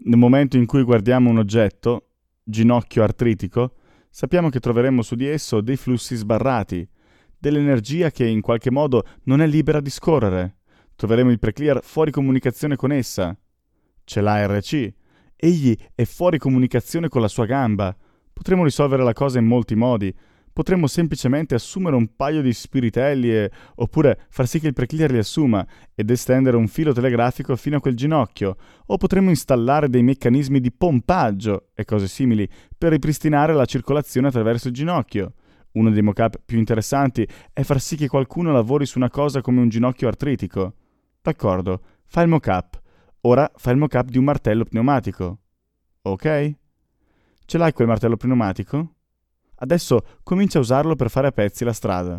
Nel momento in cui guardiamo un oggetto, ginocchio artritico, sappiamo che troveremo su di esso dei flussi sbarrati, dell'energia che in qualche modo non è libera di scorrere. Troveremo il preclear fuori comunicazione con essa. C'è l'ARC. Egli è fuori comunicazione con la sua gamba. Potremmo risolvere la cosa in molti modi. Potremmo semplicemente assumere un paio di spiritelli oppure far sì che il preclear li assuma ed estendere un filo telegrafico fino a quel ginocchio, o potremmo installare dei meccanismi di pompaggio e cose simili per ripristinare la circolazione attraverso il ginocchio. Uno dei mock-up più interessanti è far sì che qualcuno lavori su una cosa come un ginocchio artritico. D'accordo, fa il mock-up. Ora fa il mock-up di un martello pneumatico. Ok? Ce l'hai quel martello pneumatico? Adesso comincia a usarlo per fare a pezzi la strada.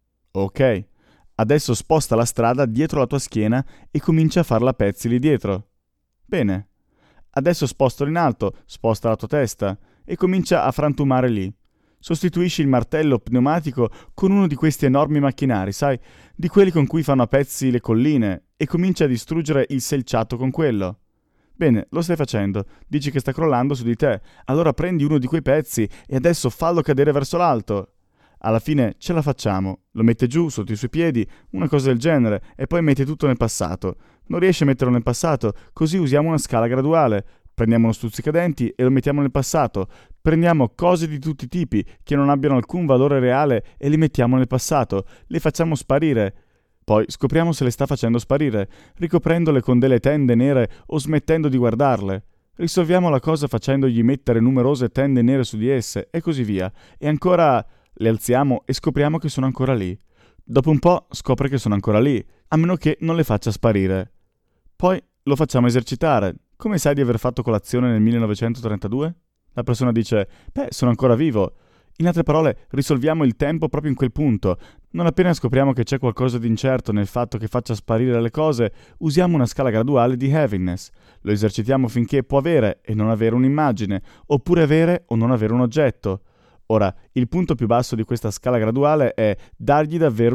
Ok. Adesso sposta la strada dietro la tua schiena e comincia a farla a pezzi lì dietro. Bene. Adesso spostalo in alto, sposta la tua testa e comincia a frantumare lì. Sostituisci il martello pneumatico con uno di questi enormi macchinari, sai, di quelli con cui fanno a pezzi le colline, e comincia a distruggere il selciato con quello. Bene, lo stai facendo, dici che sta crollando su di te, allora prendi uno di quei pezzi e adesso fallo cadere verso l'alto. Alla fine ce la facciamo, lo mette giù sotto i suoi piedi, una cosa del genere, e poi mette tutto nel passato. Non riesce a metterlo nel passato, così usiamo una scala graduale. Prendiamo uno stuzzicadenti e lo mettiamo nel passato. Prendiamo cose di tutti i tipi che non abbiano alcun valore reale e li mettiamo nel passato. Le facciamo sparire. Poi scopriamo se le sta facendo sparire, ricoprendole con delle tende nere o smettendo di guardarle. Risolviamo la cosa facendogli mettere numerose tende nere su di esse e così via. E ancora le alziamo e scopriamo che sono ancora lì. Dopo un po' scopre che sono ancora lì, a meno che non le faccia sparire. Poi lo facciamo esercitare. Come sai di aver fatto colazione nel 1932? La persona dice: beh, sono ancora vivo. In altre parole, risolviamo il tempo proprio in quel punto. Non appena scopriamo che c'è qualcosa di incerto nel fatto che faccia sparire le cose, usiamo una scala graduale di heaviness. Lo esercitiamo finché può avere e non avere un'immagine, oppure avere o non avere un oggetto. Ora, il punto più basso di questa scala graduale è dargli davvero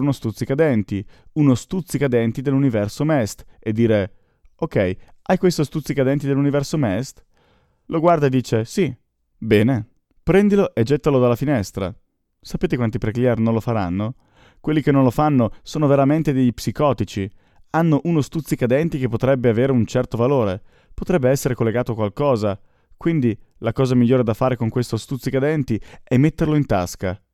uno stuzzicadenti dell'universo MEST, e dire: ok, hai questo stuzzicadenti dell'universo MEST? Lo guarda e dice: sì. Bene. Prendilo e gettalo dalla finestra. Sapete quanti preclear non lo faranno? Quelli che non lo fanno sono veramente degli psicotici. Hanno uno stuzzicadenti che potrebbe avere un certo valore, potrebbe essere collegato a qualcosa. Quindi la cosa migliore da fare con questo stuzzicadenti è metterlo in tasca.